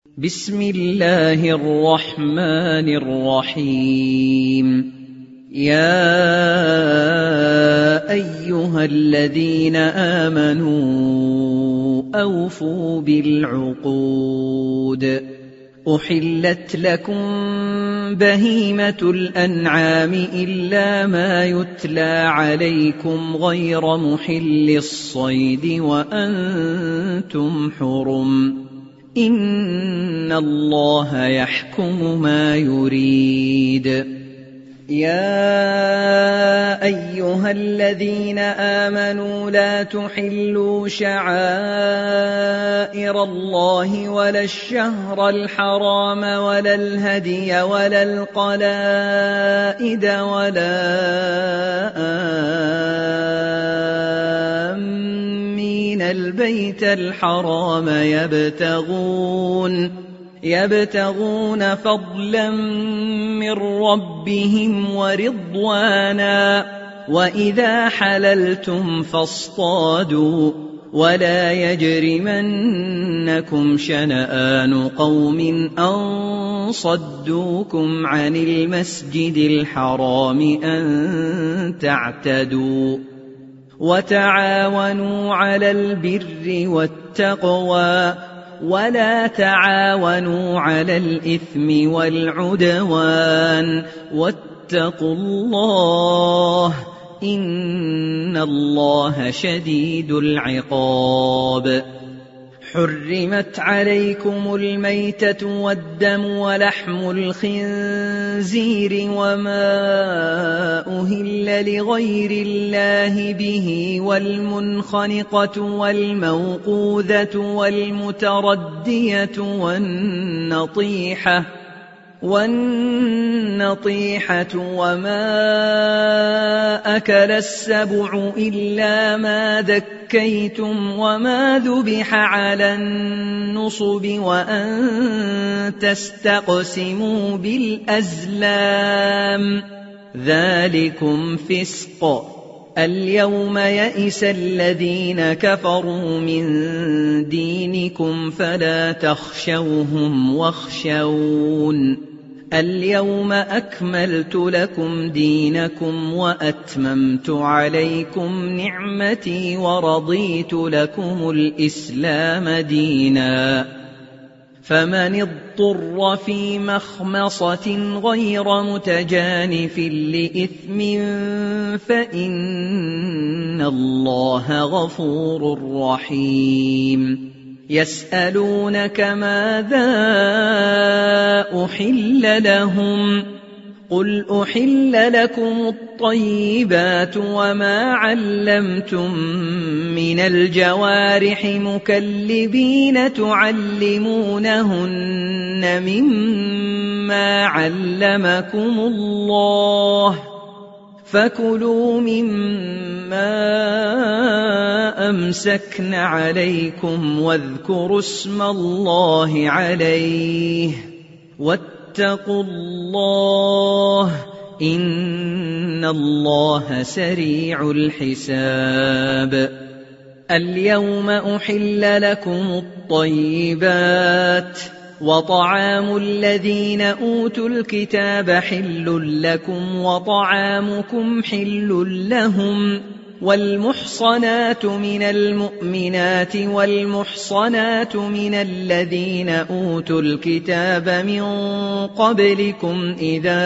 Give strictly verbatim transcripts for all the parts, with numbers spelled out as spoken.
بسم الله الرحمن الرحيم. يا أيها الذين آمنوا أوفوا بالعقود. أحلت لكم بهيمة الأنعام إلا ما يتلى عليكم غير محل الصيد وأنتم حرم، إن الله يحكم ما يريد. يا أيها الذين آمنوا لا تحلوا شعائر الله ولا الشهر الحرام ولا الهدي ولا القلائد ولا آمين البيت الحرام يبتغون يبتغون فضلا من ربهم ورضوانا، وإذا حللتم فاصطادوا، ولا يجرمنكم شنآن قوم أن صدوكم عن المسجد الحرام أن تعتدوا، وتعاونوا على البر والتقوى ولا تعاونوا على الإثم والعدوان، واتقوا الله إن الله شديد العقاب. حرمت عليكم الميتة والدم ولحم الخنزير وما أهل لغير الله به، والمنخنقة والموقوذة والمتردية والنطيحة والنطيحة وما أكل السبع إلا ما ذكيتم وما ذبح على النصب وأن تستقسموا بالأزلام، ذلكم فسق. اليوم يئس الذين كفروا من دينكم فلا تخشوهم واخشون. اليوم أكملت لكم دينكم وأتممت عليكم نعمتي ورضيت لكم الإسلام دينا، فمن اضطر في مخمصة غير متجانف لإثم فإن الله غفور رحيم. يسألونك ماذا أحل لهم، قل أحل لكم الطيبات وما علمتم من الجوارح مكلبين تعلمونهن مما علمكم الله، فكلوا مما أمسكن عليكم واذكروا اسم الله عليه، واتقوا الله إن الله سريع الحساب. اليوم أحل لكم الطيبات، وطعام الذين أوتوا الكتاب حل لكم وطعامكم حل لهم، والمحصنات من المؤمنات والمحصنات من الذين أوتوا الكتاب من قبلكم إذا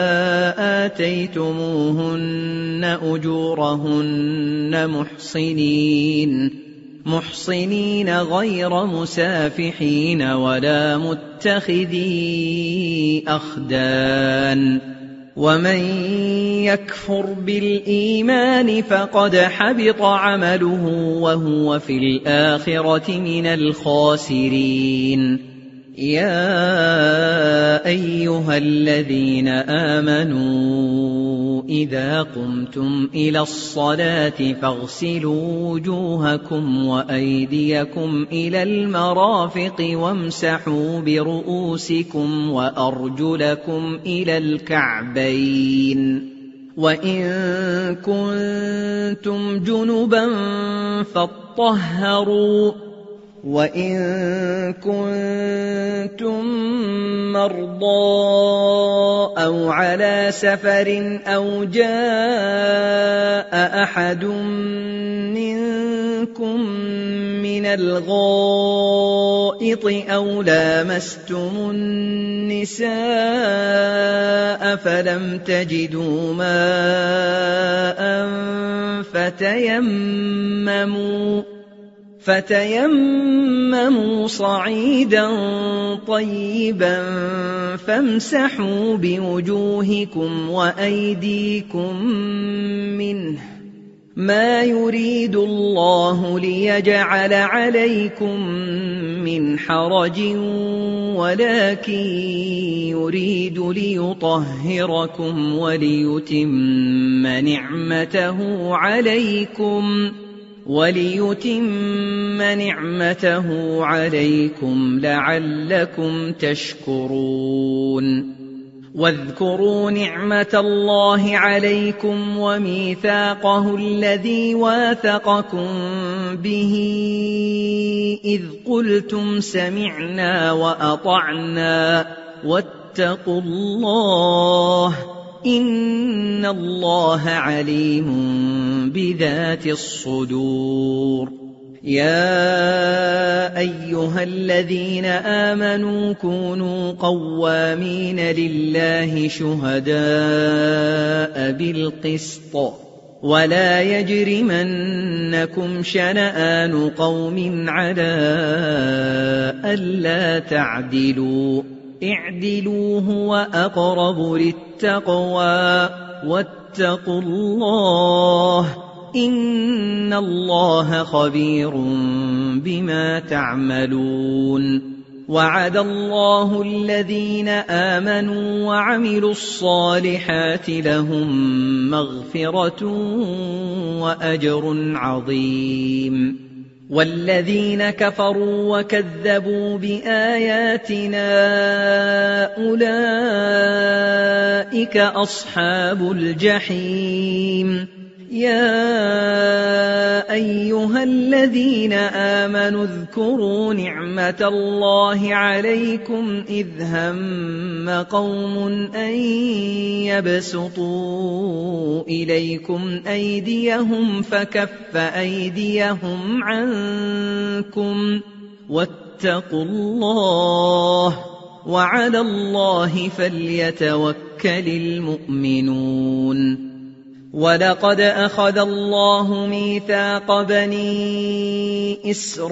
آتيتموهن أجورهن محصنين محصنين غير مسافحين ولا متخذي أخدان، ومن يكفر بالإيمان فقد حبط عمله وهو في الآخرة من الخاسرين. يا أيها الذين آمنوا إذا قمتم إلى الصلاة فاغسلوا وجوهكم وأيديكم إلى المرافق وامسحوا برؤوسكم وأرجلكم إلى الكعبين، وإن كنتم جنبا فاطهروا وإن كنتم مرضى أو على سفر أو جاء أحد منكم من الغائط أو لامستم النساء فلم تجدوا ماء فتيمموا فتيمموا صعيدا طيبا فامسحوا بوجوهكم وأيديكم منه ما يريد الله ليجعل عليكم من حرج ولكن يريد ليطهركم وليتم نعمته عليكم وليتم نعمته عليكم لعلكم تشكرون واذكروا نعمة الله عليكم وميثاقه الذي واثقكم به إذ قلتم سمعنا وأطعنا واتقوا الله إن الله عليم بذات الصدور يا أيها الذين آمنوا كونوا قوامين لله شهداء بالقسط ولا يجرمنكم شنآن قوم على ألا تعدلوا اعدلوا هو أقرب للتقوى واتقوا الله إن الله خبير بما تعملون وعد الله الذين آمنوا وعملوا الصالحات لهم مغفرة وأجر عظيم والذين كفروا وكذبوا بآياتنا أولئك أصحاب الجحيم يا أيها الذين آمنوا اذكروا نعمة الله عليكم إذ هم قوم أن يبسطوا إليكم أيديهم فكف أيديهم عنكم واتقوا الله وعلى الله فليتوكل المؤمنون ولقد أخذ الله ميثاق بني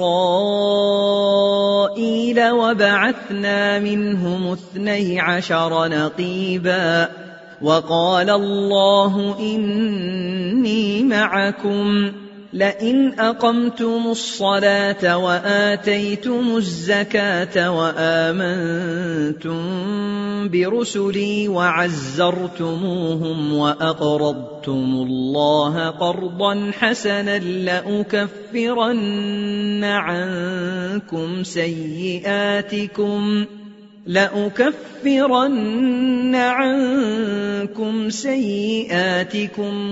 إسرائيل وبعثنا منهم اثني عشر نقيبا وقال الله إني معكم لئن أقمتم الصلاة وآتيتم الزكاة وآمنتم برسلي وعزرتموهم وأقرضتم الله قرضا حسنا لأكفرن عنكم سيئاتكم لأكفرن عنكم سيئاتكم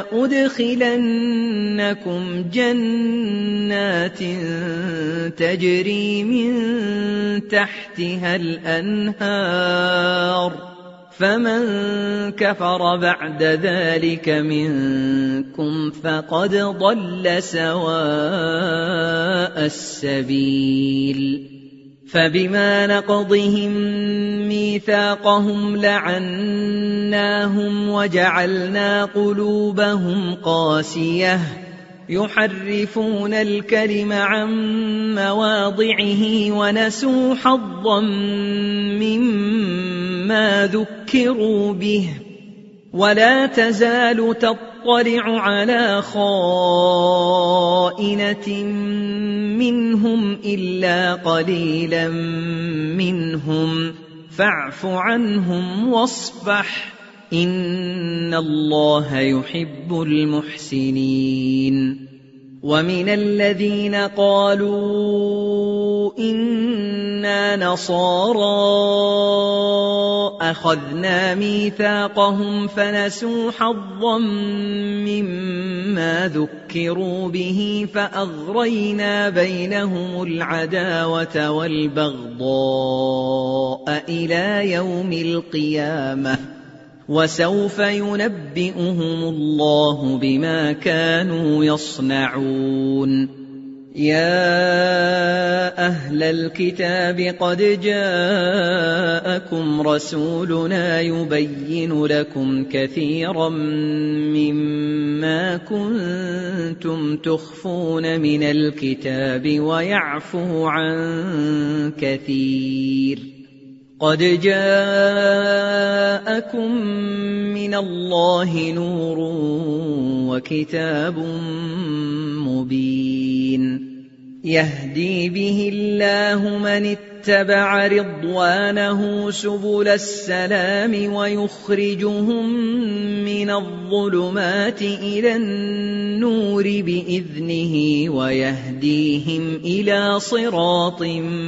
ولأدخلنكم جنات تجري من تحتها الأنهار فمن كفر بعد ذلك منكم فقد ضل سواء السبيل فبما نقضهم ميثاقهم لعناهم وجعلنا قلوبهم قاسية يحرفون الكلم عن مواضعه ونسوا حظا مما ذكروا به ولا تزال تطلع على خائنة منهم إلا قليلا منهم فاعف عنهم واصفح إن الله يحب المحسنين ومن الذين قالوا إنا نصارى أخذنا ميثاقهم فنسوا حظا مما ذكروا به فأغرينا بينهم العداوة والبغضاء إلى يوم القيامة وسوف ينبئهم الله بما كانوا يصنعون. يا أهل الكتاب قد جاءكم رسولنا يبين لكم كثيرا مما كنتم تخفون من الكتاب ويعفو عن كثير. قد جاءكم من الله نور وكتاب مبين يهدي به الله من اتبع رضوانه سبل السلام ويخرجهم من الظلمات إلى النور بإذنه ويهديهم إلى صراط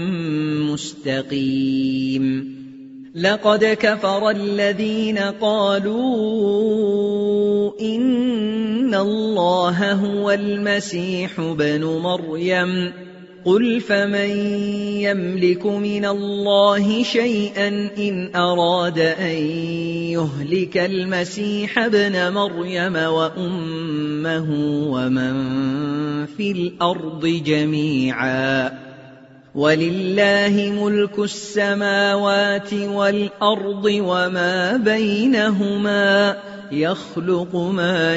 مستقيم. لقد كفر الذين قالوا إن الله هو المسيح ابن مريم قل فمن يملك من الله شيئا إن أراد أن يهلك المسيح ابن مريم وأمه ومن في الأرض جميعا ولله ملك السماوات والأرض وما بينهما يخلق ما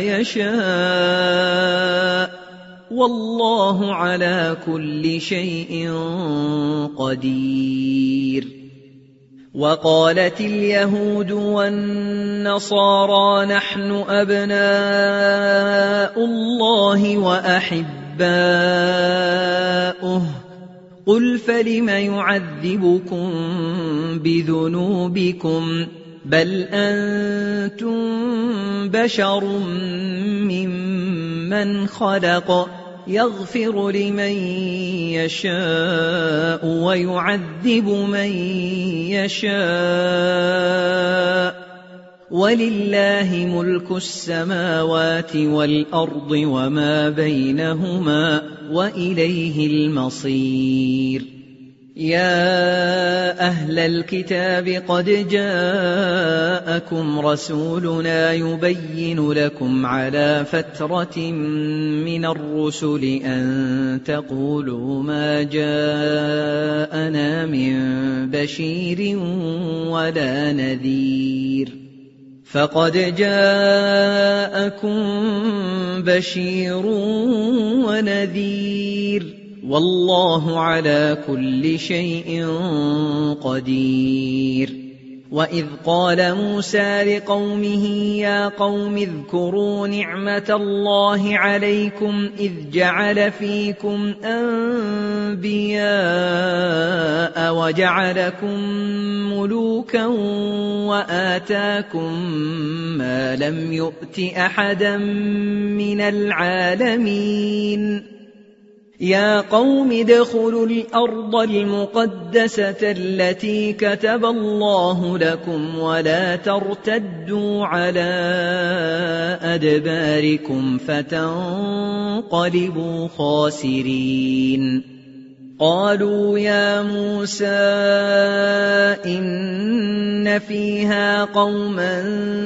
يشاء والله على كل شيء قدير. وقالت اليهود والنصارى نحن أبناء الله وأحباؤه قل فلم يعذبكم بذنوبكم بل أنتم بشر ممن خلق يغفر لمن يشاء ويعذب من يشاء ولله ملك السماوات والأرض وما بينهما وإليه المصير. يا أهل الكتاب قد جاءكم رسولنا يبين لكم على فترة من الرسل أن تقولوا ما جاءنا من بشير ولا نذير فقد جاءكم بشير ونذير والله على كل شيء قدير. وإذ قال موسى لقومه يا قوم اذكروا نعمة الله عليكم إذ جعل فيكم أنبياء وجعلكم ملوكا وآتاكم ما لم يؤت أحدا من العالمين. يا قوم ادخلوا الأرض المقدسة التي كتب الله لكم ولا ترتدوا على أدباركم فتنقلبوا خاسرين. قالوا يا موسى إن فيها قوما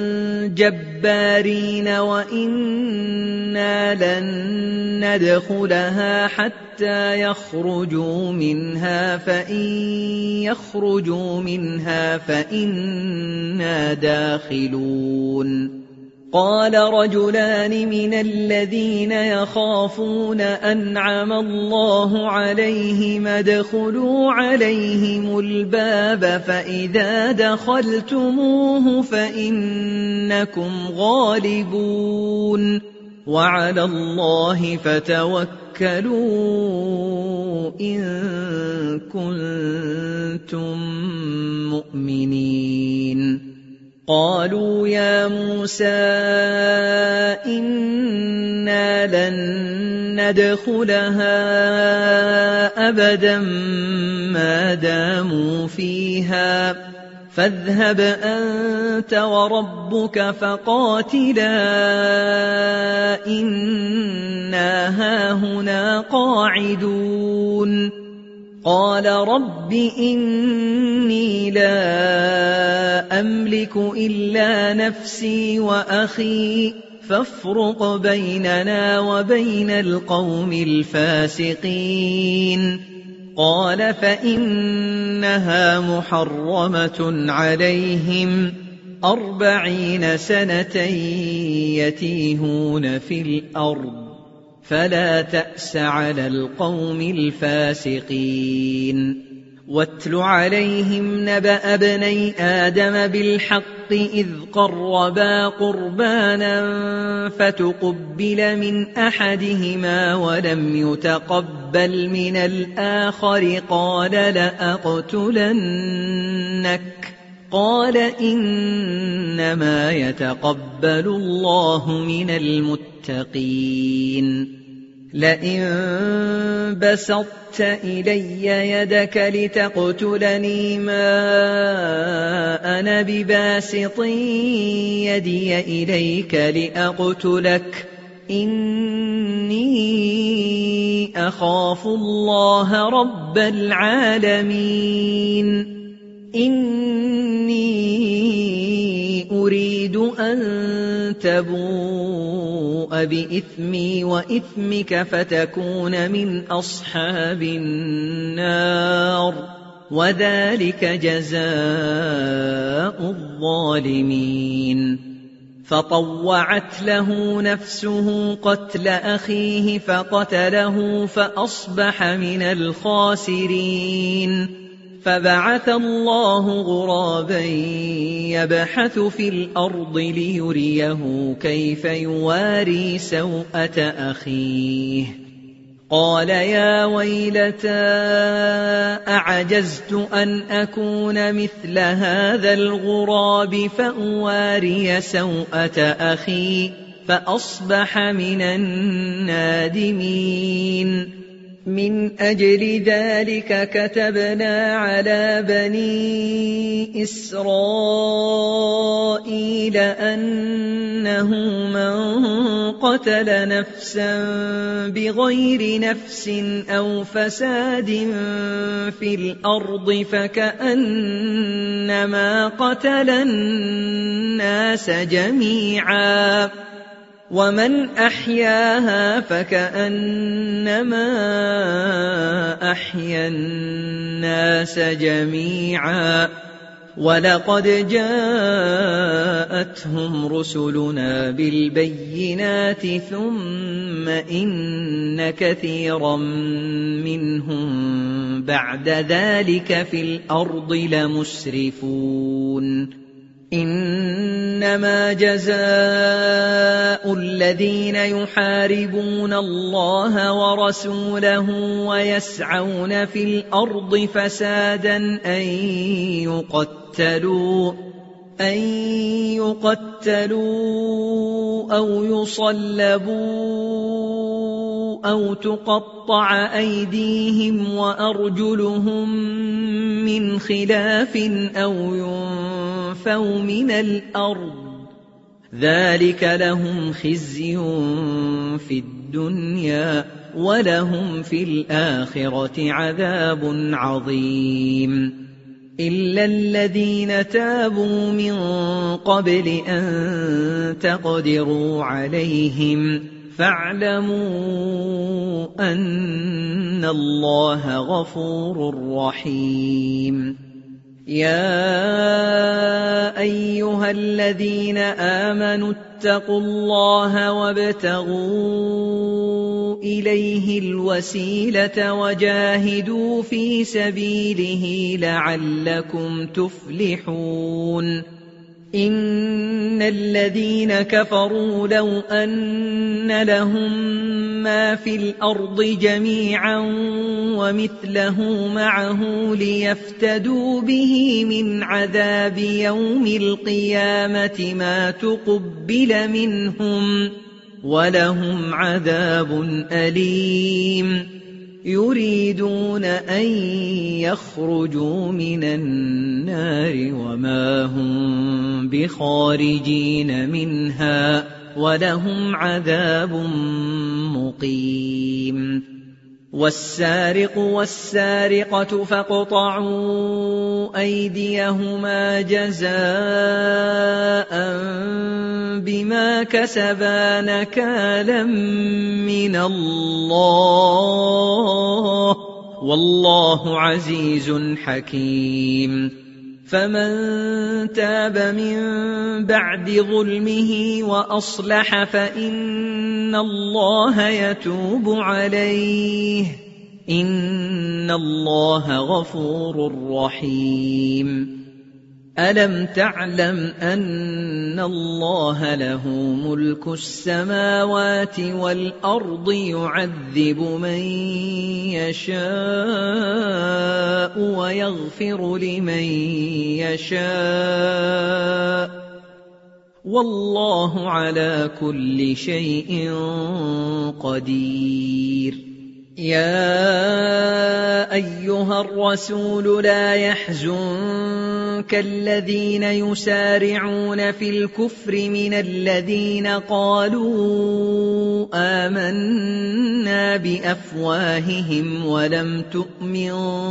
جبارين وإنا لن ندخلها حتى يخرجوا منها فإن يخرجوا منها فإنا داخلون. قال رجلان من الذين يخافون أنعم الله عليهم ادخلوا عليهم الباب فإذا دخلتموه فإنكم غالبون وعلى الله فتوكلوا إن كنتم مؤمنين. قالوا يا موسى إنا لن يدخلها أبدا ما داموا فيها فاذهب أنت وربك فقاتلا إنا هاهنا قاعدون قال رب إني لا أملك إلا نفسي وأخي فافرق بيننا وبين القوم الفاسقين قال فإنها محرمة عليهم أربعين سنة يتيهون في الأرض فلا تأس على القوم الفاسقين واتل عليهم نبأ ابني آدم بالحق إذ قربا قربانا فتقبل من أحدهما ولم يتقبل من الآخر قال لأقتلنك قال إنما يتقبل الله من المتقين لئن بسطت إلي يدك لتقتلني ما أنا بباسط يدي إليك لأقتلك إني أخاف الله رب العالمين إني أريد أن تبوء بإثمي وإثمك فتكون من أصحاب النار وذلك جزاء الظالمين فطوعت له نفسه قتل أخيه فقتله فأصبح من الخاسرين فبعث الله غرابا يبحث في الأرض ليريه كيف يواري سوءة أخيه قال يا ويلتى أعجزت أن أكون مثل هذا الغراب فأواري سوءة أخي فأصبح من النادمين من أجل ذلك كتبنا على بني إسرائيل أنه من قتل نفسا بغير نفس أو فساد في الأرض فكأنما قتل الناس جميعا ومن أحياها فكأنما أحيا الناس جميعا ولقد جاءتهم رسلنا بالبينات ثم إن كثيرا منهم بعد ذلك في الأرض لمسرفون إنما جزاء الذين يحاربون الله ورسوله ويسعون في الأرض فسادا أن يقتلوا أن يقتلوا أو يصلبوا أو تقطع أيديهم وأرجلهم من خلاف أو ينفوا من الأرض ذلك لهم خزي في الدنيا ولهم في الآخرة عذاب عظيم إلا الذين تابوا من قبل أن تقدروا عليهم فاعلموا أن الله غفور رحيم يا أيها الذين آمنوا اتقوا الله وابتغوا إليه الوسيلة وجاهدوا في سبيله لعلكم تفلحون إن الذين كفروا لو أن لهم ما في الأرض جميعا ومثله معه ليفتدوا به من عذاب يوم القيامة ما تقبل منهم ولهم عذاب أليم يريدون أن يخرجوا من النار وما هم بخارجين منها ولهم عذاب مقيم والسارق والسارقة فاقطعوا أيديهما جزاء بما كسبا نكالا من الله والله عزيز حكيم فمن تاب من بعد ظلمه وأصلح فإن الله يتوب عليه إن الله غفور رحيم ألم تعلم أن الله له ملك السماوات والأرض يعذب من يشاء ويغفر لمن يشاء والله على كل شيء قدير يا أيها الرسول لا يحزنك الذين يسارعون في الكفر من الذين قالوا آمنا بأفواههم ولم تؤمن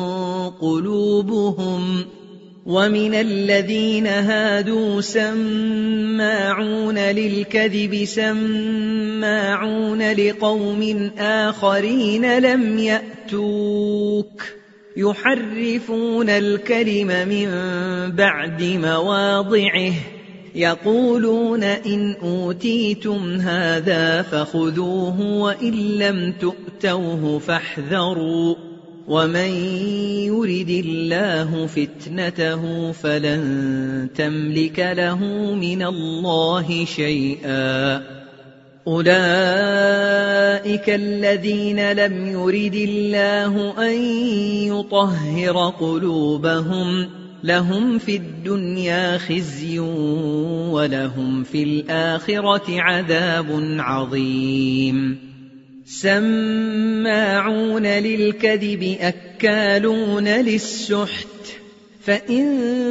قلوبهم ومن الذين هادوا سماعون للكذب سماعون لقوم آخرين لم يأتوك يحرفون الكلم من بعد مواضعه يقولون إن أوتيتم هذا فخذوه وإن لم تؤتوه فاحذروا ومن يرد الله فتنته فلن تملك له من الله شيئا أولئك الذين لم يرد الله أن يطهر قلوبهم لهم في الدنيا خزي ولهم في الآخرة عذاب عظيم سماعون للكذب أكالون للسحت فإن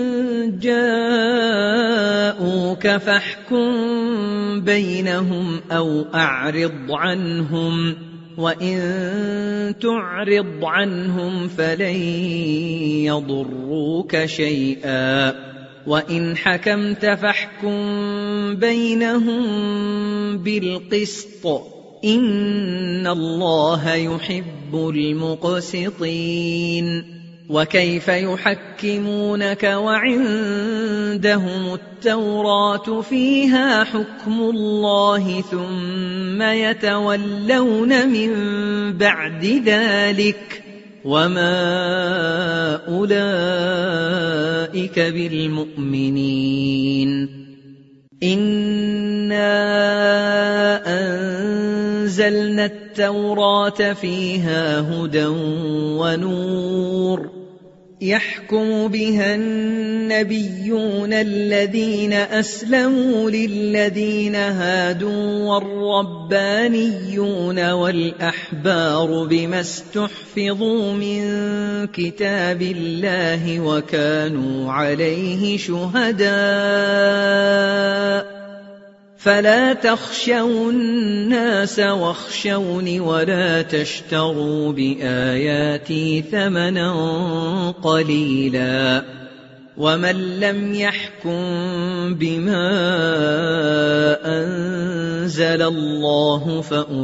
جاءوك فاحكم بينهم أو أعرض عنهم وإن تعرض عنهم فلن يضروك شيئا وإن حكمت فاحكم بينهم بالقسط إن الله يحب المقسطين وكيف يحكمونك وعندهم التوراة فيها حكم الله ثم يتولون من بعد ذلك وما أولئك بالمؤمنين إنا أنزلنا التوراة فيها هدى ونور يحكم بها النبيون الذين أسلموا للذين هادوا والربانيون والأحبار بما استحفظوا من كتاب الله وكانوا عليه شهداء فلا تخشوا الناس واخشوني ولا تشتروا بآياتي ثمنا قليلا ومن لم يحكم بما أنزل الله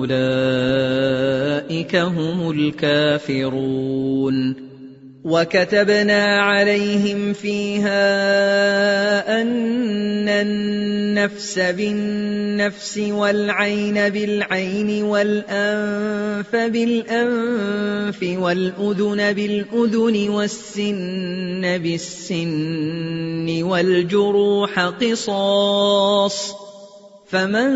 فأولئك هم الكافرون وكتبنا عليهم فيها أن النفس بالنفس والعين بالعين والأنف بالأنف والأذن بالأذن والسن بالسن والجروح قصاص فمن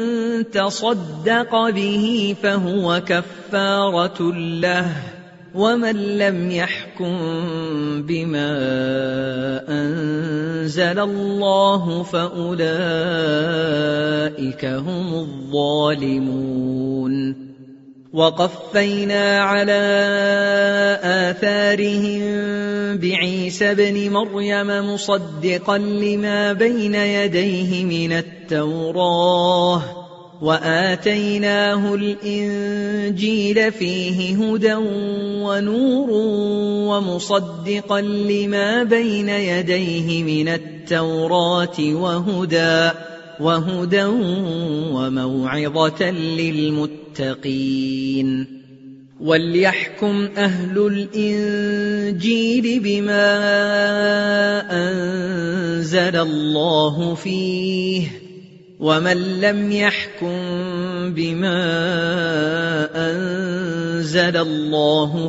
تصدق به فهو كفارة له ومن لم يحكم بما أنزل أنزل الله فأولئك هم الظالمون. وقفينا على آثارهم بعيسى ابن مريم مصدقا لما بين يديه من التوراة وآتيناه الإنجيل فيه هدى ونور ومصدقا لما بين يديه من التوراة وهدى وهدى وموعظة للمتقين. وليحكم أهل الإنجيل بما أنزل الله فيه ومن لم يحكم بما أنزل الله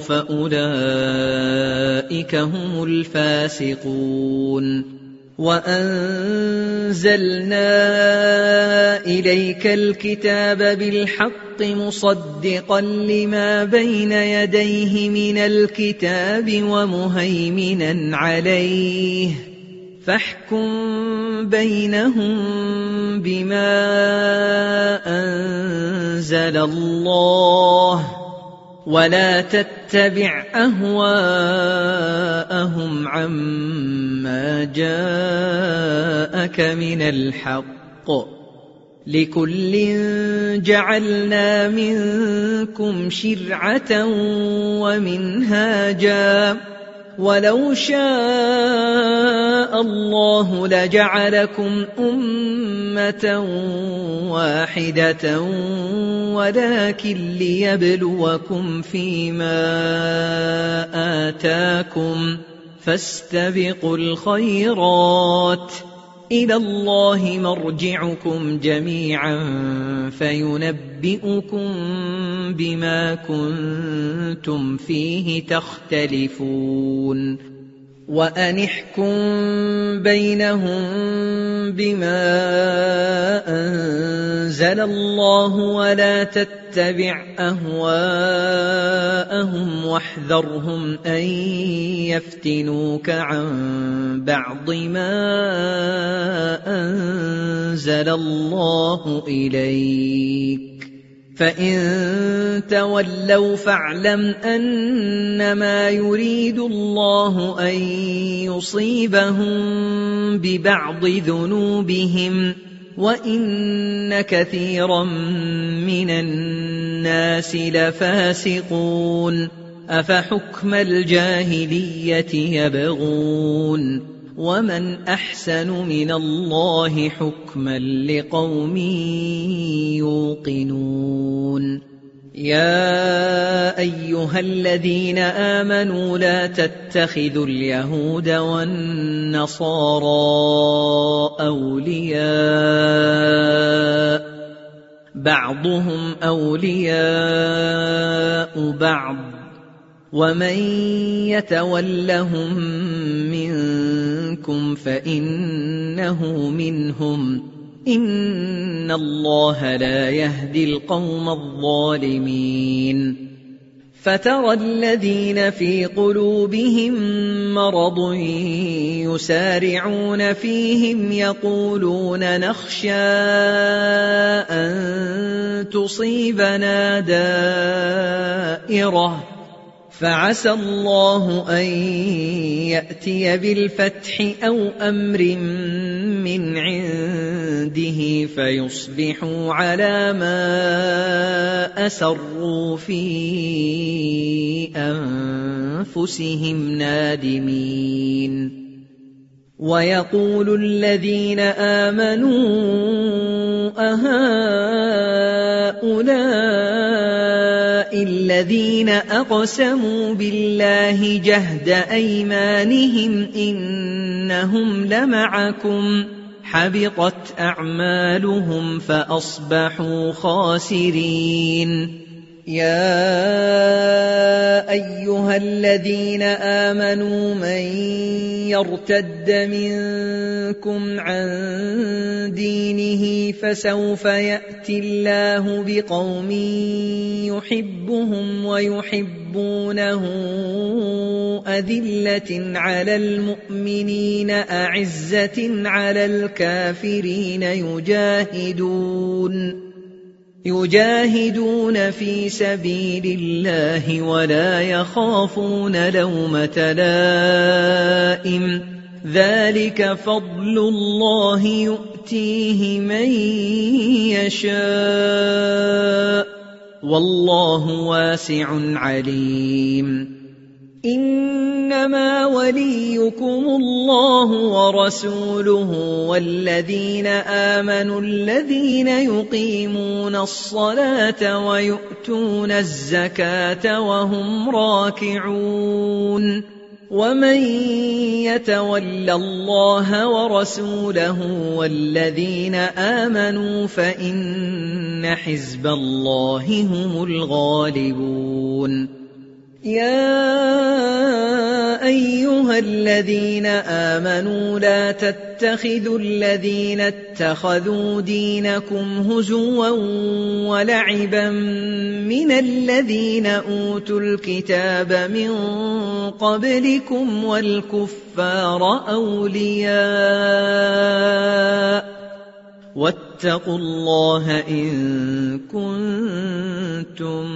فأولئك هم الفاسقون. وأنزلنا إليك الكتاب بالحق مصدقا لما بين يديه من الكتاب ومهيمنا عليه فاحكم بينهم بما أنزل الله ولا تتبع أهواءهم عما جاءك من الحق لكل جعلنا منكم شرعة ومنهاجا ولو شاء الله لجعلكم أمة واحدة ولكن ليبلوكم فيما آتاكم فاستبقوا الخيرات إلى الله مرجعكم جميعا فينبئكم بما كنتم فيه تختلفون. وأن احكم بينهم بما أنزل الله ولا تتبع أهواءهم واحذرهم أن يفتنوك عن بعض ما أنزل الله إليك فإن تولوا فاعلم أنما يريد الله أن يصيبهم ببعض ذنوبهم وإن كثيرا من الناس لفاسقون. أفحكم الجاهلية يبغون ومن أحسن من الله حكما لقوم يوقنون. يا أيها الذين آمنوا لا تتخذوا اليهود والنصارى أولياء بعضهم أولياء بعض ومن يتولهم منكم فإنه منهم إن الله لا يهدي القوم الظالمين. فترى الذين في قلوبهم مرض يسارعون فيهم يقولون نخشى أن تصيبنا دائرة فعسى الله أن يأتي بالفتح أو أمر من عنده فيصبحوا على ما أسروا في أنفسهم نادمين. ويقول الذين آمنوا أهؤلاء الذين أقسموا بالله جهد أيمانهم إنهم لمعكم حبطت أعمالهم فأصبحوا خاسرين. يا أيها الذين آمنوا من يرتد منكم عن دينه فسوف يأتي الله بقوم يحبهم ويحبونه أذلة على المؤمنين أعزة على الكافرين يجاهدون يجاهدون في سبيل الله ولا يخافون لومة لائم ذلك فضل الله يؤتيه من يشاء والله واسع عليم إنما وليكم الله ورسوله والذين آمنوا الذين يقيمون الصلاة ويؤتون الزكاة وهم راكعون ومن يتول الله ورسوله والذين آمنوا فإن حزب الله هم الغالبون يا أيها الذين آمنوا لا تتخذوا الذين اتخذوا دينكم هزوا ولعبا من الذين أوتوا الكتاب من قبلكم والكفار أولياء واتقوا الله إن كنتم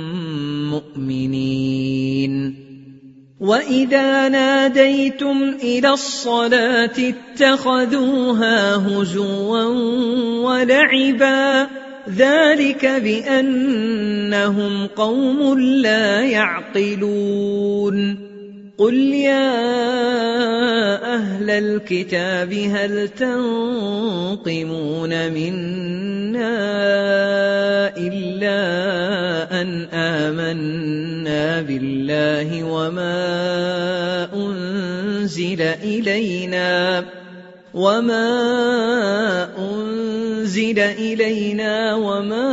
مؤمنين وإذا ناديتم إلى الصلاة اتخذوها هزوا ولعبا ذلك بأنهم قوم لا يعقلون قل يا أهل الكتاب هل تنقمون منا إلا أن آمنا بالله وما أنزل إلينا وما أنزل إلينا وما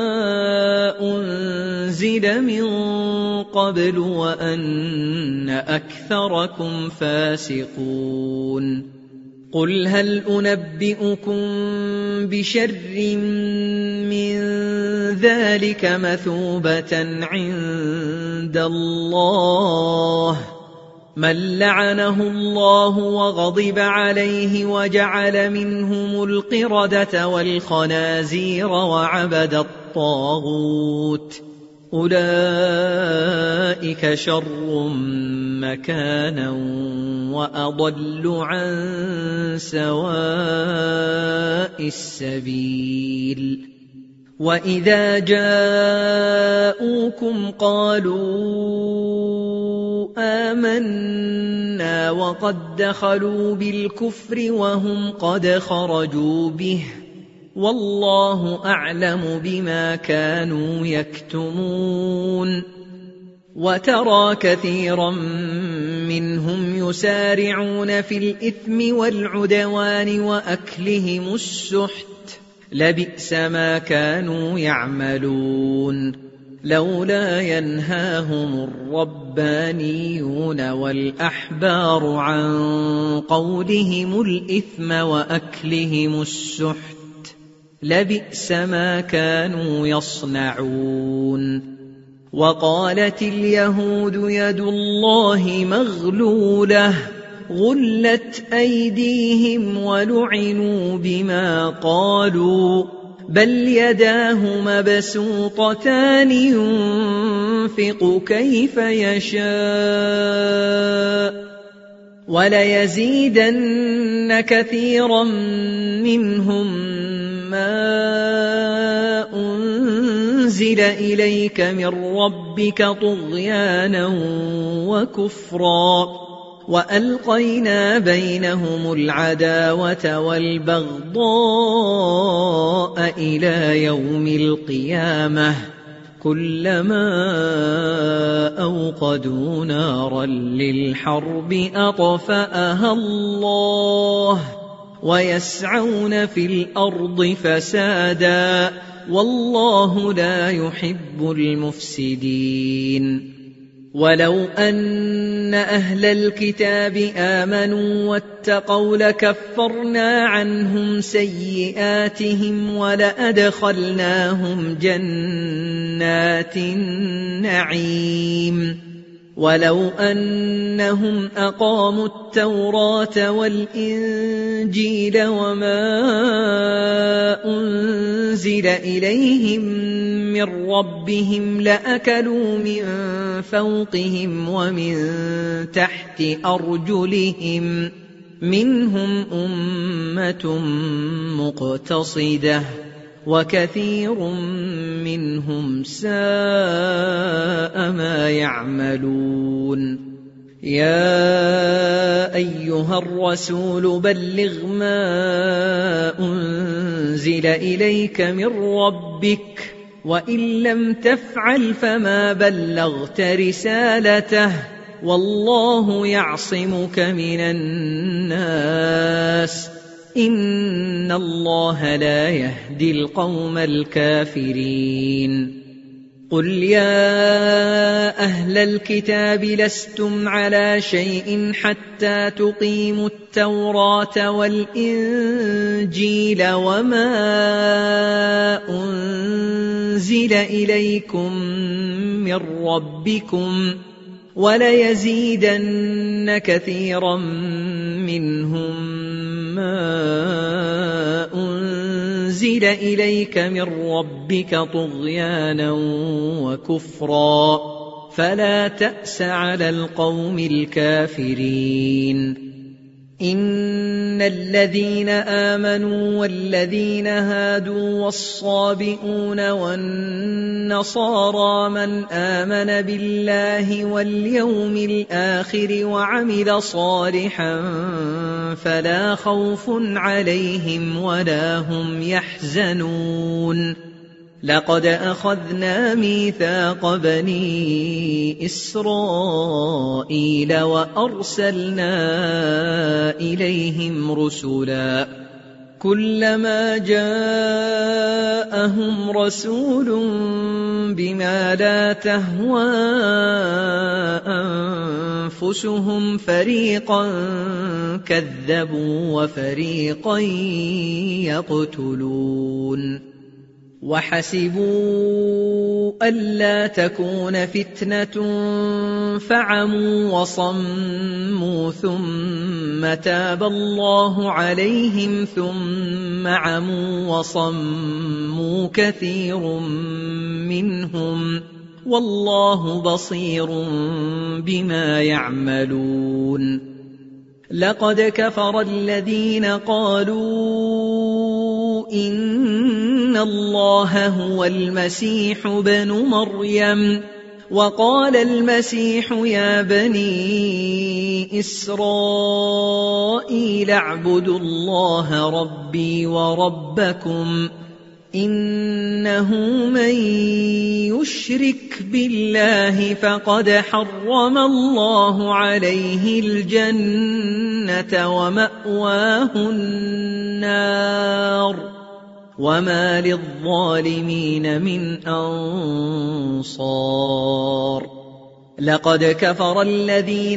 أنزل من قبل وأن أكثركم فاسقون قل هل أنبئكم بشر من ذلك مثوبة عند الله من لعنه الله وغضب عليه وجعل منهم القردة والخنازير وعبد الطاغوت أولئك شر مكانا وأضل عن سواء السبيل وإذا جاءوكم قالوا آمنا وقد دخلوا بالكفر وهم قد خرجوا به والله أعلم بما كانوا يكتمون وترى كثيرا منهم يسارعون في الإثم والعدوان وأكلهم السحت لبئس ما كانوا يعملون لولا ينهاهم الربانيون والأحبار عن قولهم الإثم وأكلهم السحت لبئس ما كانوا يصنعون وقالت اليهود يد الله مغلولة غلت أيديهم ولعنوا بما قالوا بل يداه مبسوطتان ينفق كيف يشاء وليزيدن كثيرا منهم ما أنزل إليك من ربك طغيانا وكفرا وألقينا بينهم العداوة والبغضاء إلى يوم القيامة كلما أوقدوا نارا للحرب أطفأها الله ويسعون في الأرض فسادا والله لا يحب المفسدين. ولو أن أهل الكتاب آمنوا واتقوا لكفرنا عنهم سيئاتهم ولأدخلناهم جنات النعيم. ولو أنهم أقاموا التوراة والإنجيل وما أنزل إليهم من ربهم لأكلوا من فوقهم ومن تحت أرجلهم منهم أمة مقتصدة وكثير منهم ساء ما يعملون. يا أيها الرسول بلغ ما أنزل إليك من ربك وإن لم تفعل فما بلغت رسالته والله يعصمك من الناس إن الله لا يهدي القوم الكافرين. قل يا أهل الكتاب لستم على شيء حتى تقيموا التوراة والإنجيل وما أنزل إليكم من ربكم وليزيدن كثيرا منهم ما أنزل إليك من ربك طغيانا وكفرا فلا تأس على القوم الكافرين. إن الذين آمنوا والذين هادوا والصابئون والنصارى من آمن بالله واليوم الآخر وعمل صالحا فلا خوف عليهم ولا هم يحزنون. لقد أخذنا ميثاق بني إسرائيل وأرسلنا إليهم رسلا كلما جاءهم رسول بما لا تهوى أنفسهم فريقا كذبوا وفريقا يقتلون. وحسبوا ألا تكون فتنة فعموا وصموا ثم تاب الله عليهم ثم عموا وصموا كثير منهم والله بصير بما يعملون. لقد كفر الذين قالوا إن الله هو المسيح بن مريم وقال المسيح يا بني إسرائيل اعبدوا الله ربي وربكم إنه من يشرك بالله فقد حرم الله عليه الجنة ومأواه النار وما للظالمين من أنصار. لقد كفر الذين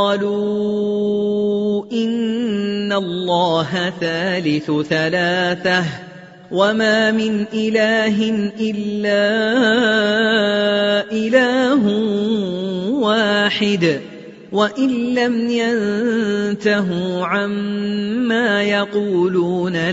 قالوا إن الله ثالث ثلاثة وما من إله إلا إله واحد وإن لم ينتهوا عما يقولون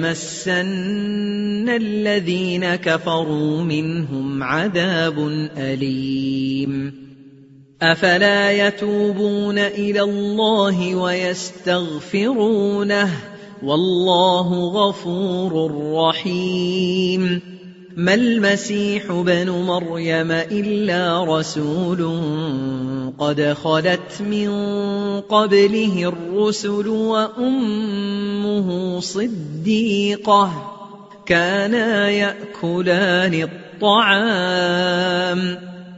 ليمسن الذين كفروا منهم عذاب أليم. أفلا يتوبون إلى الله ويستغفرونه والله غفور رحيم. ما المسيح بن مريم إلا رسول قد خلت من قبله الرسل وأمه صديقة كانا يأكلان الطعام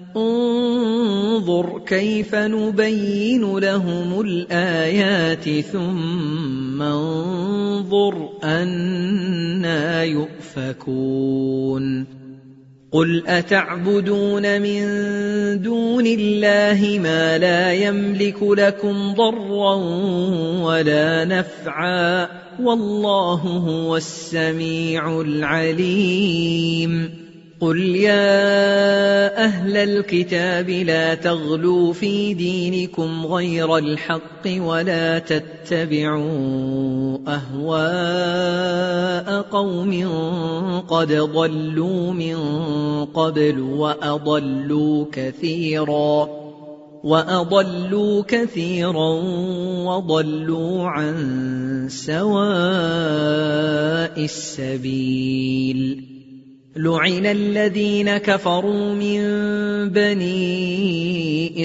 انظر كيف نبين لهم الآيات ثم انظر انظر أنى يؤفكون قل أتعبدون من دون الله ما لا يملك لكم ضرا ولا نفعا والله هو السميع العليم قل يا أهل الكتاب لا تغلوا في دينكم غير الحق ولا تتبعوا أهواء قوم قد ضلوا من قبل وأضلوا كثيرا وأضلوا كثيرا وضلوا عن سواء السبيل لعن الذين كفروا من بني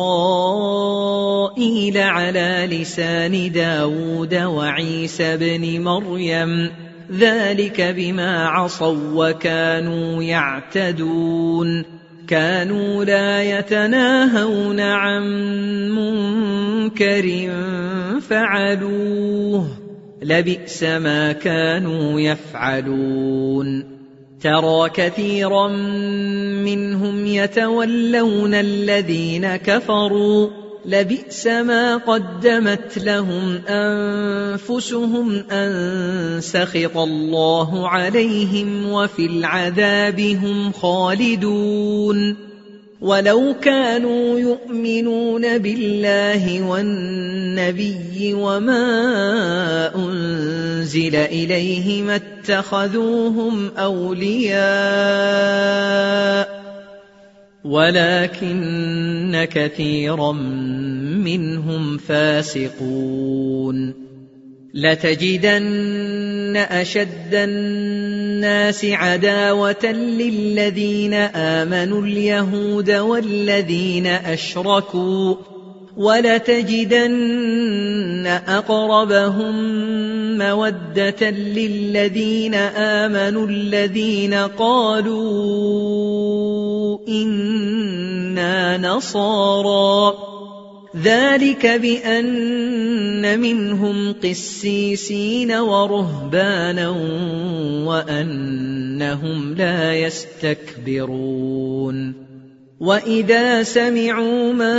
إسرائيل على لسان داود وعيسى بن مريم ذلك بما عصوا وكانوا يعتدون كانوا لا يتناهون عن منكر فعلوه لبئس ما كانوا يفعلون ترى كثيرا منهم يتولون الذين كفروا لبئس ما قدمت لهم أنفسهم أن سخط الله عليهم وفي العذاب هم خالدون ولو كانوا يؤمنون بالله والنبي وما أنزل إليه ما اتخذوهم أولياء ولكن كثيرا منهم فاسقون لتجدن أشد الناس عداوة للذين آمنوا اليهود والذين أشركوا ولتجدن أقربهم مودة للذين آمنوا الذين قالوا إنا نصارى ذلك بأن منهم قسيسين ورهبانا وأنهم لا يستكبرون وإذا سمعوا ما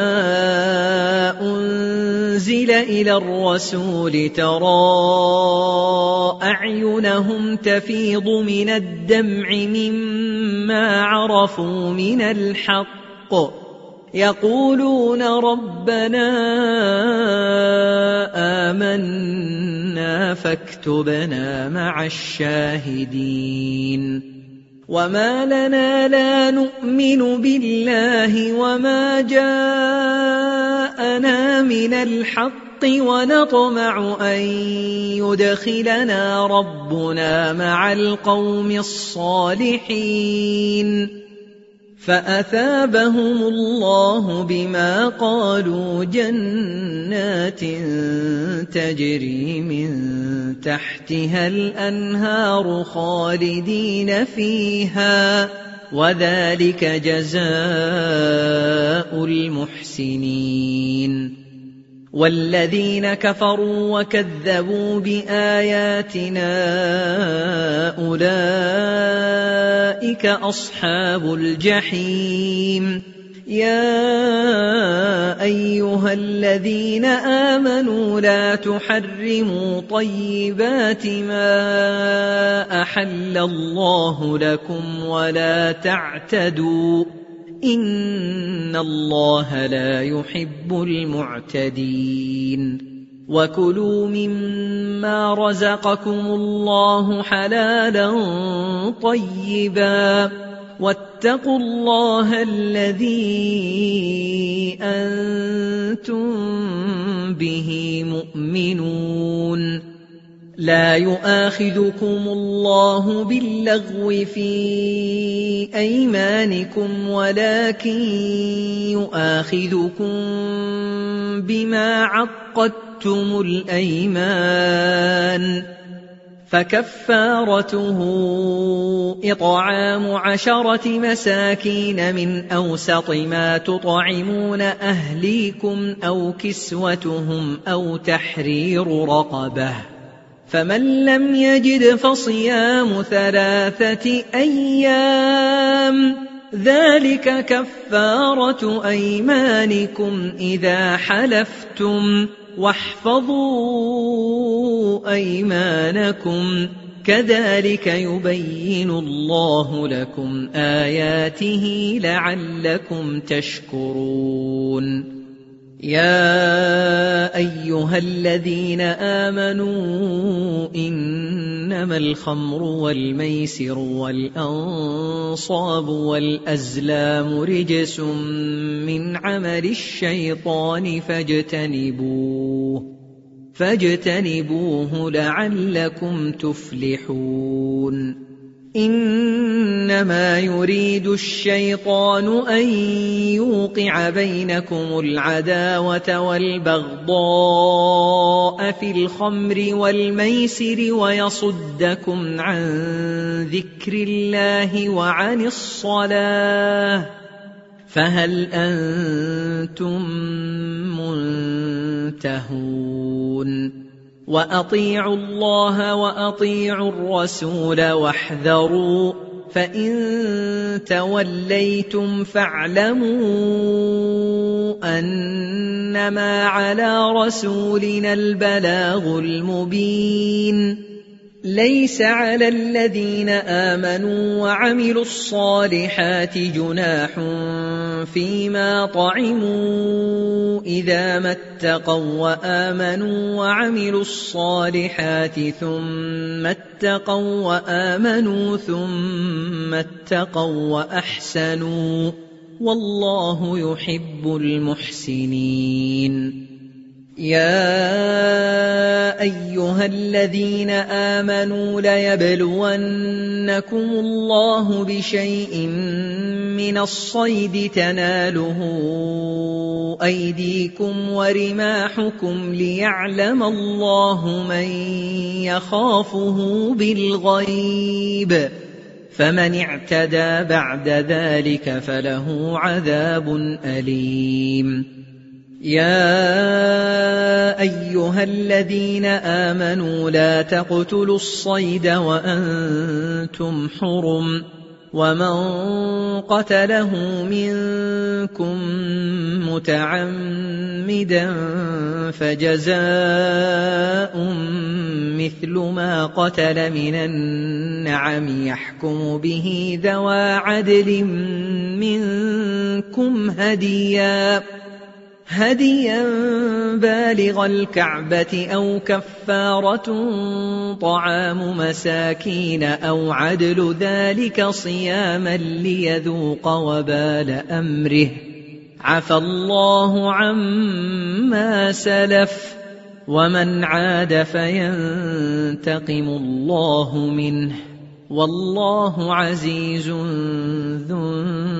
أنزل إلى الرسول ترى أعينهم تفيض من الدمع مما عرفوا من الحق يقولون ربنا آمنا فاكتبنا مع الشاهدين وما لنا لا نؤمن بالله وما جاءنا من الحق ونطمع أن يدخلنا ربنا مع القوم الصالحين فأثابهم الله بما قالوا جنات تجري من تحتها الأنهار خالدين فيها وذلك جزاء المحسنين والذين كفروا وكذبوا بآياتنا أولئك أصحاب الجحيم يا أيها الذين آمنوا لا تحرموا طيبات ما أحل الله لكم ولا تعتدوا إن الله لا يحب المعتدين وكلوا مما رزقكم الله حلالا طيبا واتقوا الله الذي أنتم به مؤمنون لا يؤاخذكم الله باللغو في أيمانكم ولكن يؤاخذكم بما عقدتم الأيمان فكفارته إطعام عشرة مساكين من أوسط ما تطعمون أهليكم أو كسوتهم أو تحرير رقبة فمن لم يجد فصيام ثلاثة أيام ذلك كفارة أيمانكم إذا حلفتم واحفظوا أيمانكم كذلك يبين الله لكم آياته لعلكم تشكرون. يا أيها الذين آمنوا إنما الخمر والميسر والأنصاب والأزلام رجس من عمل الشيطان فاجتنبوه فاجتنبوه لعلكم تفلحون. إنما يريد الشيطان أن يوقع بينكم العداوة والبغضاء في الخمر والميسر ويصدكم عن ذكر الله وعن الصلاة فهل أنتم منتهون؟ وأطيعوا الله وأطيعوا الرسول واحذروا فإن توليتم فاعلموا أنما على رسولنا البلاغ المبين. ليس على الذين آمنوا وعملوا الصالحات جناح فيما طعموا إذا ما اتقوا وآمنوا وعملوا الصالحات ثم اتقوا وآمنوا ثم اتقوا وأحسنوا والله يحب المحسنين. يا أيها الذين آمنوا ليبلونكم الله بشيء من الصيد تناله أيديكم ورماحكم ليعلم الله من يخافه بالغيب فمن اعتدى بعد ذلك فله عذاب أليم. يا أيها الذين آمنوا لا تقتلوا الصيد وأنتم حرم ومن قتله منكم متعمدا فجزاء مثل ما قتل من النعم يحكم به ذوى عدل منكم هديا هديا بالغ الكعبة أو كفارة طعام مساكين أو عدل ذلك صياما ليذوق وبال أمره عفى الله عما سلف ومن عاد فينتقم الله منه والله عزيز ذو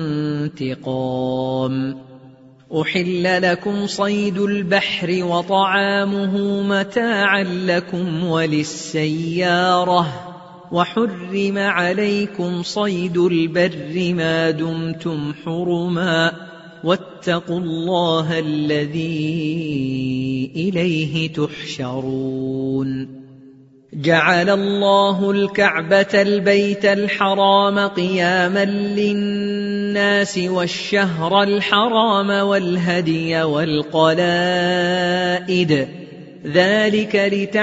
انتقام. أحل لكم صيد البحر وطعامه متاعا لكم وللسيارة وحرم عليكم صيد البر ما دمتم حرما واتقوا الله الذي إليه تحشرون. جعل الله الكعبة البيت الحرام قياما للناس والشهر الحرام والهدي والقلائد ذلك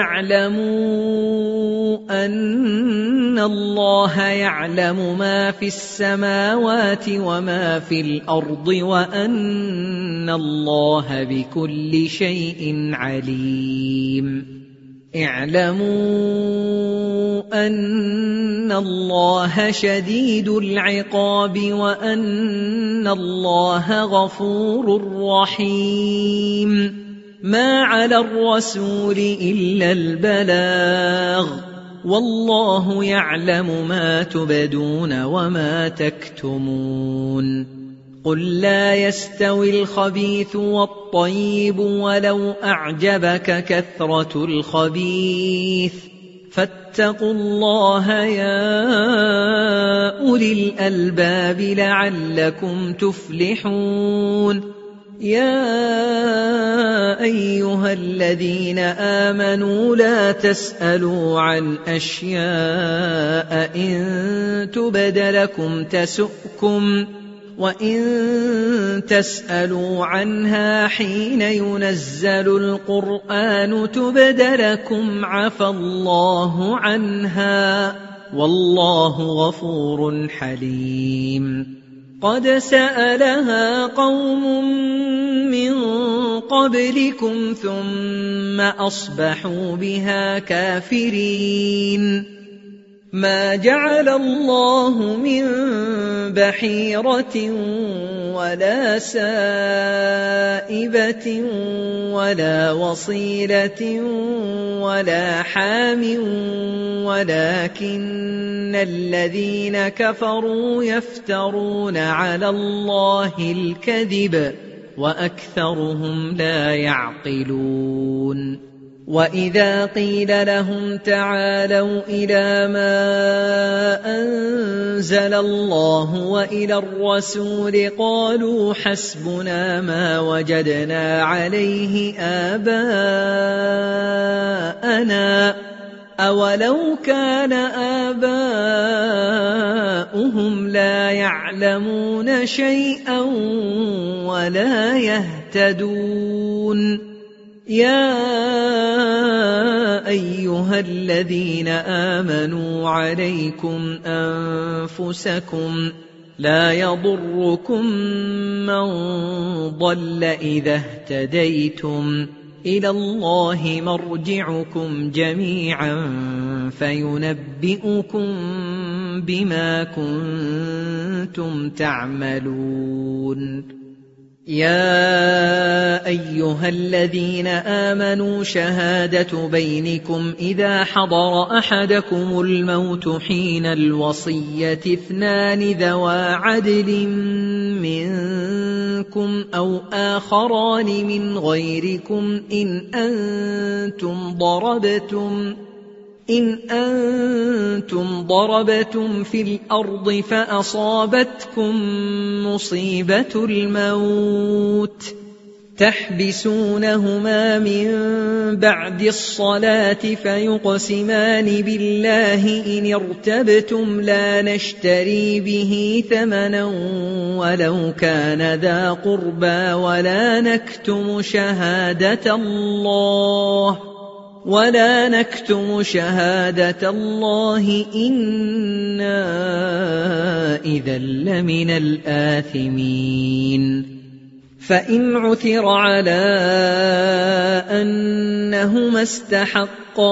لتعلموا أن الله يعلم ما في السماوات وما في الأرض وأن الله بكل شيء عليم. اعلموا أن الله شديد العقاب وأن الله غفور رحيم. ما على الرسول إلا البلاغ والله يعلم ما تبدون وما تكتمون. قل لا يستوي الخبيث والطيب ولو أعجبك كثرة الخبيث فاتقوا الله يا أولي الألباب لعلكم تفلحون. يا أيها الذين آمنوا لا تسألوا عن أشياء إن تبد لكم تسؤكم وإن تسألوا عنها حين ينزل القرآن تبد لكم عفى الله عنها والله غفور حليم. قد سألها قوم من قبلكم ثم أصبحوا بها كافرين. ما جعل الله من بحيرة ولا سائبة ولا وصيلة ولا حام ولكن الذين كفروا يفترون على الله الكذب وأكثرهم لا يعقلون. وإذا قيل لهم تعالوا إلى ما أنزل الله وإلى الرسول قالوا حسبنا ما وجدنا عليه آباءنا أولو كان آباؤهم لا يعلمون شيئا ولا يهتدون. يا أيها الذين آمنوا عليكم أنفسكم لا يضركم من ضل إذا اهتديتم إلى الله مرجعكم جميعا فينبئكم بما كنتم تعملون. يا أيها الذين آمنوا شهادة بينكم إذا حضر أحدكم الموت حين الوصية اثنان ذوى عدل منكم أو آخران من غيركم إن أنتم ضربتم إن أنتم ضربتم في الأرض فأصابتكم مصيبة الموت تحبسونهما من بعد الصلاة فيقسمان بالله إن ارتبتم لا نشتري به ثمنا ولو كان ذا قربى ولا نكتم شهادة الله ولا نكتم شهادة الله إنا إذا لمن الآثمين. فإن عثر على أنهما استحقا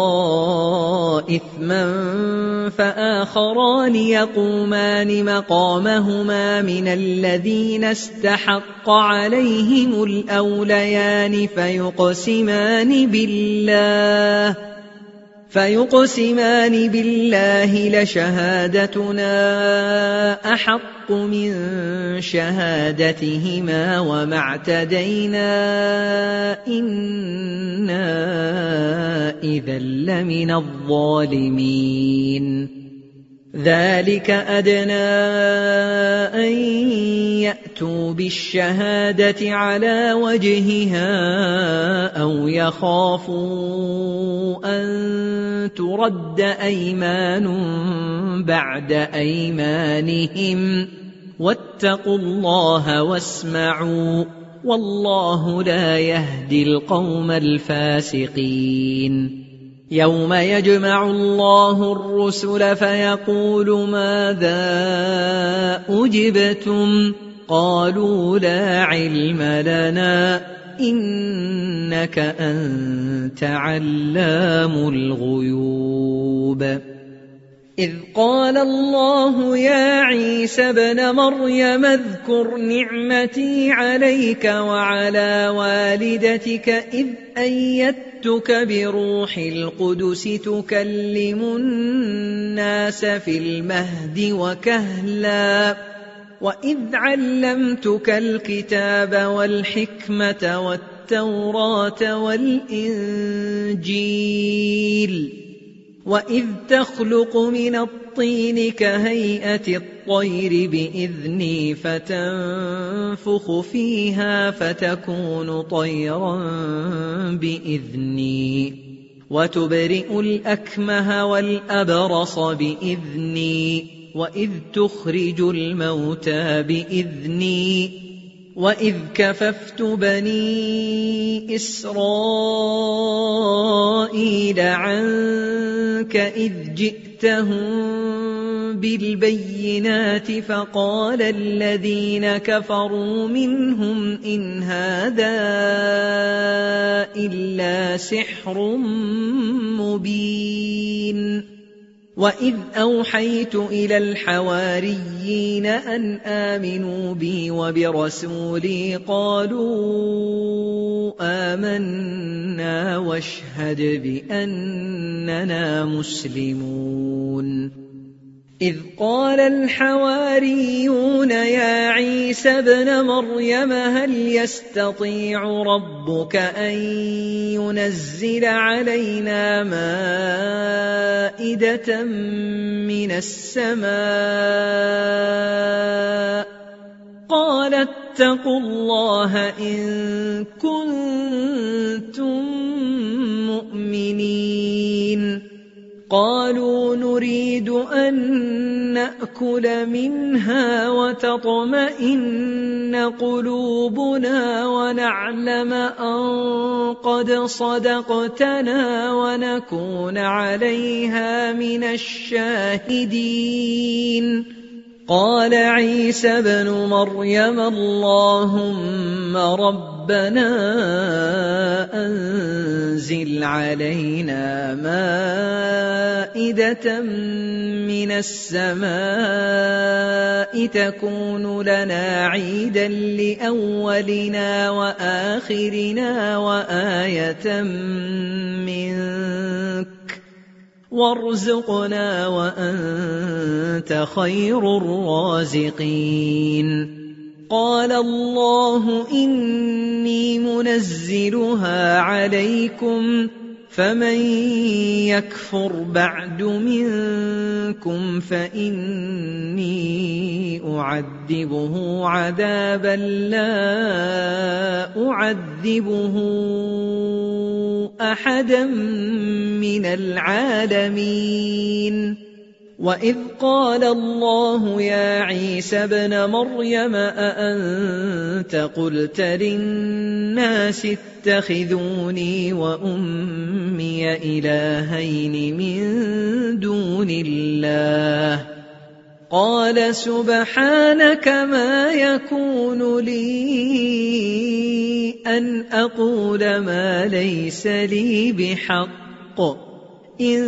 إثما فآخران يقومان مقامهما من الذين استحق عليهم الأوليان فيقسمان بالله فيقسمان بالله لشهادتنا أحق من شهادتهما وما اعتدينا إنا إذا لمن الظالمين. ذلك أدنى أن يأتوا بالشهادة على وجهها أو يخافوا أن ترد أيمان بعد أيمانهم واتقوا الله واسمعوا والله لا يهدي القوم الفاسقين. يوم يجمع الله الرسل فيقول ماذا أجبتم قالوا لا علم لنا إنك أنت علام الغيوب. إذ قال الله يا عيسى ابن مريم اذكر نعمتي عليك وعلى والدتك إذ أيدتك بروح القدس تكلم الناس في المهد وكهلا وإذ علمتك الكتاب والحكمة والتوراة والإنجيل وإذ تخلق من الطين كهيئة الطير بإذني فتنفخ فيها فتكون طيرا بإذني وتبرئ الأكمه والأبرص بإذني وإذ تخرج الموتى بإذني وإذ كففت بني إسرائيل عنك إذ جئتهم بالبينات فقال الذين كفروا منهم إن هذا إلا سحر مبين وإذ أوحيت إلى الحواريين أن آمنوا بي وبرسولي قالوا آمنا واشهد بأننا مسلمون إذ قال الحواريون يا عيسى ابن مريم هل يستطيع ربك أن ينزل علينا مائدة من السماء قال اتقوا الله إن كنتم مؤمنين قالوا نريد أن نأكل منها وتطمئن قلوبنا ونعلم أن قد صدقتنا ونكون عليها من الشاهدين قال عيسى ابن مريم اللهم ربنا أنزل علينا مائدة من السماء تكون لنا عيدا لأولنا وآخرنا وآية منك وارزقنا وأنت خير الرازقين قال الله إني منزلها عليكم فمن يكفر بعد منكم فإني أعذبه عذابا لا أعذبه أحدا من العالمين وإذ قال الله يا عيسى ابن مريم أأنت قلت للناس اتخذوني وأمي إلهين من دون الله قال سبحانك ما يكون لي أن أقول ما ليس لي بحق إن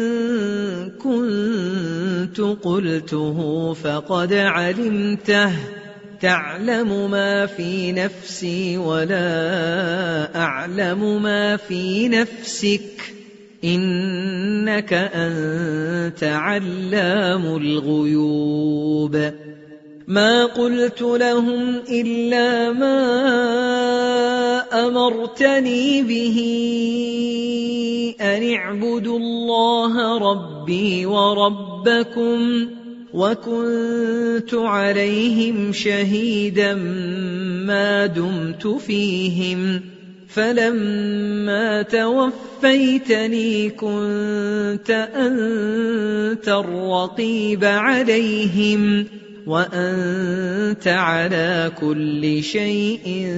كنت قلته فقد علمته تعلم ما في نفسي ولا أعلم ما في نفسك إنك أنت علام الغيوب ما قلت لهم إلا ما أمرتني به أن اعبدوا الله ربي وربكم وكنت عليهم شهيدا ما دمت فيهم فلما توفيتني كنت أنت الرقيب عليهم وأنت على كل شيء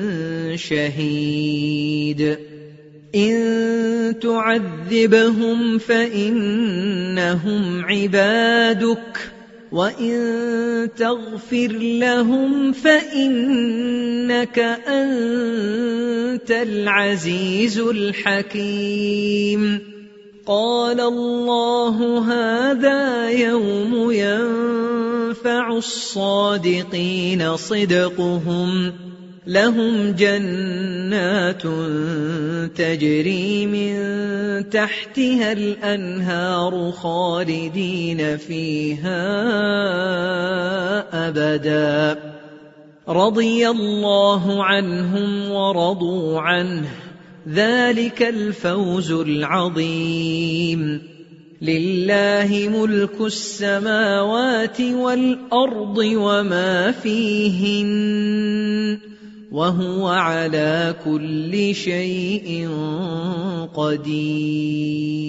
شهيد إن تعذبهم فإنهم عبادك وإن تغفر لهم فإنك أنت العزيز الحكيم قال الله هذا يوم ينفع الصادقين صدقهم لهم جنات تجري من تحتها الأنهار خالدين فيها أبدا رضي الله عنهم ورضوا عنه ذلك الفوز العظيم لله ملك السماوات والأرض وما فيهن وهو على كل شيء قدير.